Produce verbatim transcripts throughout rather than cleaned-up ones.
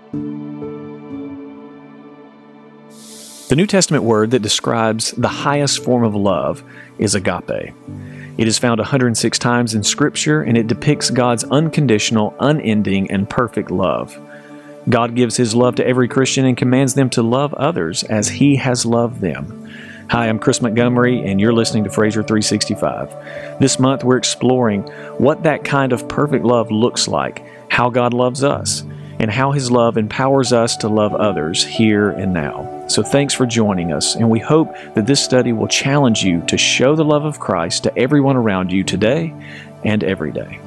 The New Testament word that describes the highest form of love is agape. It is found one hundred six times in Scripture, and it depicts God's unconditional, unending, and perfect love. God gives His love to every Christian and commands them to love others as He has loved them. Hi, I'm Chris Montgomery, and you're listening to Fraser three sixty-five. This month, we're exploring what that kind of perfect love looks like, how God loves us, and how His love empowers us to love others here and now. So thanks for joining us, and we hope that this study will challenge you to show the love of Christ to everyone around you today and every day.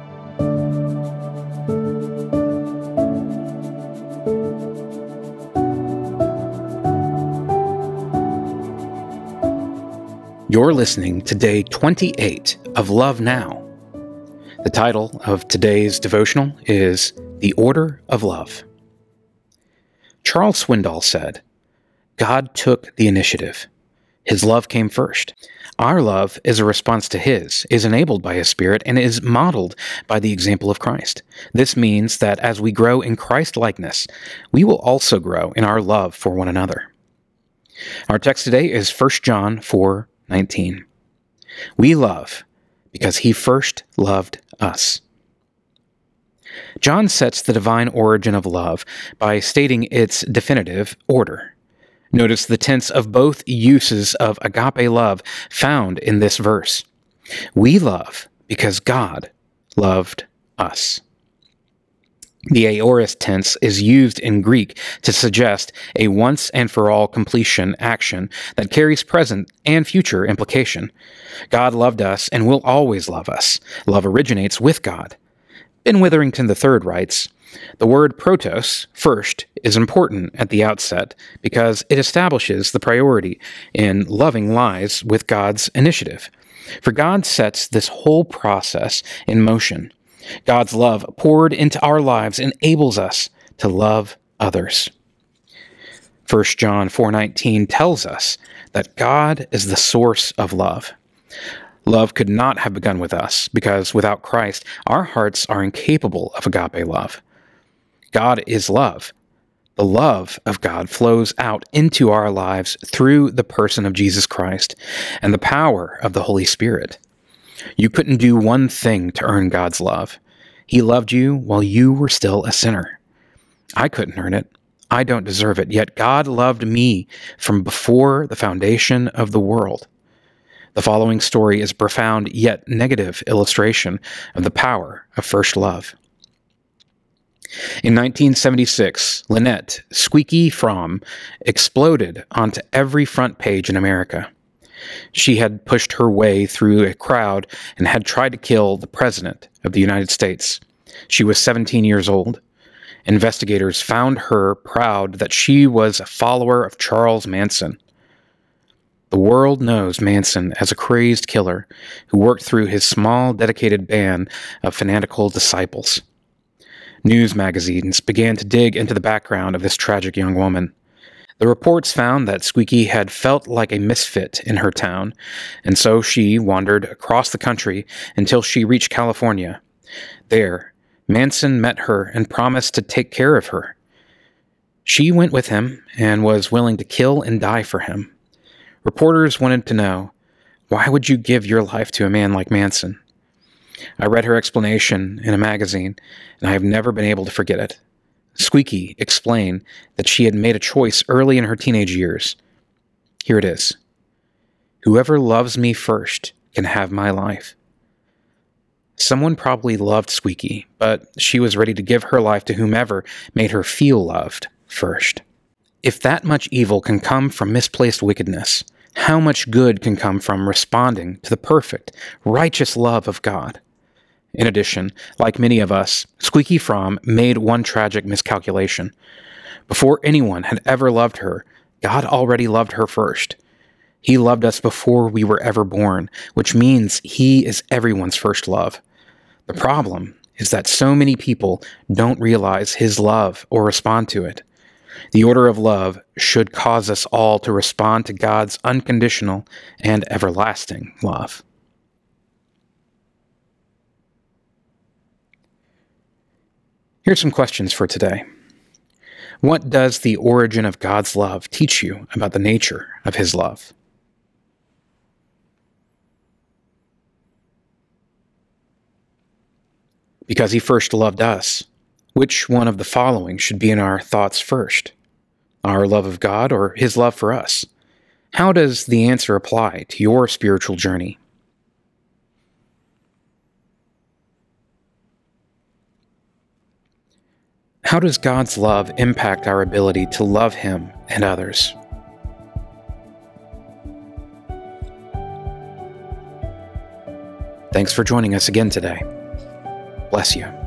You're listening to day twenty-eight of Love Now. The title of today's devotional is The Order of Love. Charles Swindoll said, "God took the initiative. His love came first. Our love is a response to His, is enabled by His Spirit, and is modeled by the example of Christ. This means that as we grow in Christ-likeness, we will also grow in our love for one another." Our text today is First John four nineteen. We love because He first loved us. John sets the divine origin of love by stating its definitive order. Notice the tense of both uses of agape love found in this verse. We love because God loved us. The aorist tense is used in Greek to suggest a once-and-for-all completion action that carries present and future implication. God loved us and will always love us. Love originates with God. Ben Witherington the third writes, "The word protos, first, is important at the outset because it establishes the priority in loving lies with God's initiative. For God sets this whole process in motion. God's love poured into our lives enables us to love others." First John four nineteen tells us that God is the source of love. Love could not have begun with us because without Christ, our hearts are incapable of agape love. God is love. The love of God flows out into our lives through the person of Jesus Christ and the power of the Holy Spirit. You couldn't do one thing to earn God's love. He loved you while you were still a sinner. I couldn't earn it. I don't deserve it, yet God loved me from before the foundation of the world. The following story is a profound yet negative illustration of the power of first love. In nineteen seventy-six, Lynette Squeaky Fromm exploded onto every front page in America. She had pushed her way through a crowd and had tried to kill the President of the United States. She was seventeen years old. Investigators found her proud that she was a follower of Charles Manson. The world knows Manson as a crazed killer who worked through his small, dedicated band of fanatical disciples. News magazines began to dig into the background of this tragic young woman. The reports found that Squeaky had felt like a misfit in her town, and so she wandered across the country until she reached California. There, Manson met her and promised to take care of her. She went with him and was willing to kill and die for him. Reporters wanted to know, why would you give your life to a man like Manson? I read her explanation in a magazine, and I have never been able to forget it. Squeaky explained that she had made a choice early in her teenage years. Here it is. Whoever loves me first can have my life. Someone probably loved Squeaky, but she was ready to give her life to whomever made her feel loved first. If that much evil can come from misplaced wickedness, how much good can come from responding to the perfect, righteous love of God? In addition, like many of us, Squeaky Fromm made one tragic miscalculation. Before anyone had ever loved her, God already loved her first. He loved us before we were ever born, which means He is everyone's first love. The problem is that so many people don't realize His love or respond to it. The order of love should cause us all to respond to God's unconditional and everlasting love. Here's some questions for today. What does the origin of God's love teach you about the nature of his love? Because he first loved us, which one of the following should be in our thoughts first? Our love of God or his love for us? How does the answer apply to your spiritual journey? How does God's love impact our ability to love him and others? Thanks for joining us again today. Bless you.